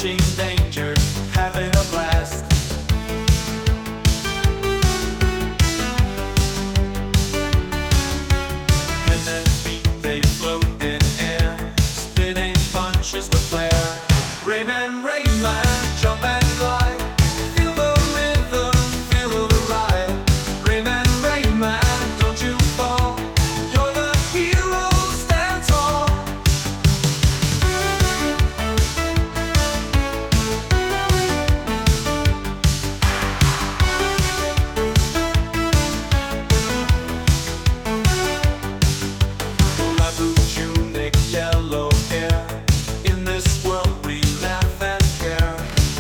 dodging danger, having a blast. And then feet they float in air, spinning punches with flair. Rayman, Rayman, jump and glide. Feel the rhythm, feel the ride. Rayman, Rayman, don't you fall. You're the hero, stand tall. Black blue tunic, yellow hair. In this world we laugh and care.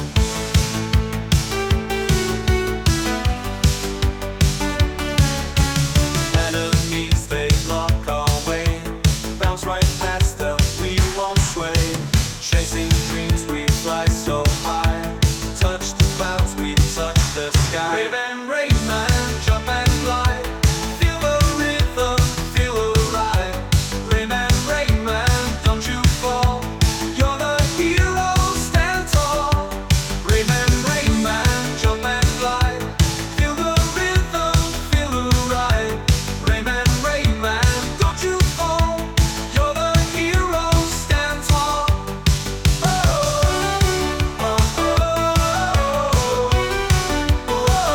Enemies they block our way, bounce right past them, we won't sway. Chasing dreams we fly so high, touch the clouds we touch the sky. Rayman, Rayman, jump and glide. Feel the rhythm, feel the ride. Rayman, Rayman, don't you fall. You're the hero, stand tall. Rayman, Rayman, jump and glide. Feel the rhythm, feel the ride. Rayman, Rayman, don't you fall. You're the hero, stand tall. Oh, oh, oh, oh,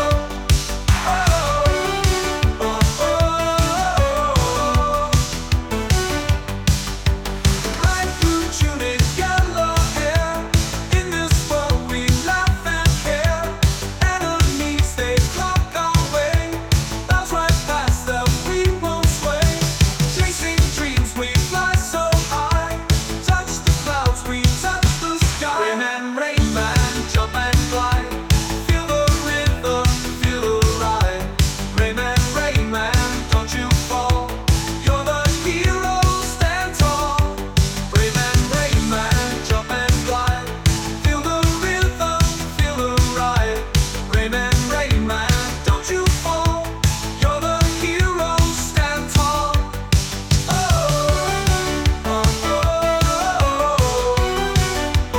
bright blue tunic, yellow hair. In this world we laugh and care. Enemies they block our way, bounce right past them, we won't sway. Chasing dreams we fly so high, touch the clouds we touch the sky. Rayman, Rayman, jump and glide. Feel the rhythm, feel the ride. Rayman, Rayman, don't you fall. You're the hero, stand tall. Rayman, Rayman, jump and glide. Feel the rhythm, feel the ride. Rayman, Rayman, don't you fall. You're the hero, stand tall. Oh, oh, oh, oh, oh,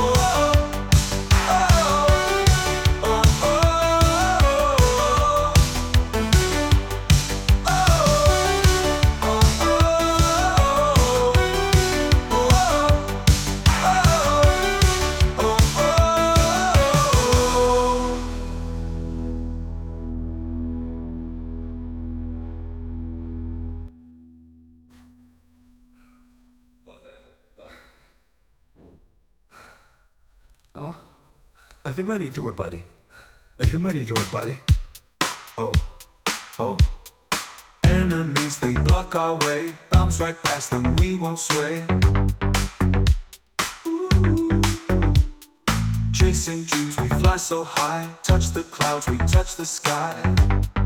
Oh, I think ready to it, buddy. I think ready to it, buddy. Oh, oh. Enemies they block our way, bounce right past them, we won't sway. Chasing dreams we fly so high, touch the clouds we touch the sky.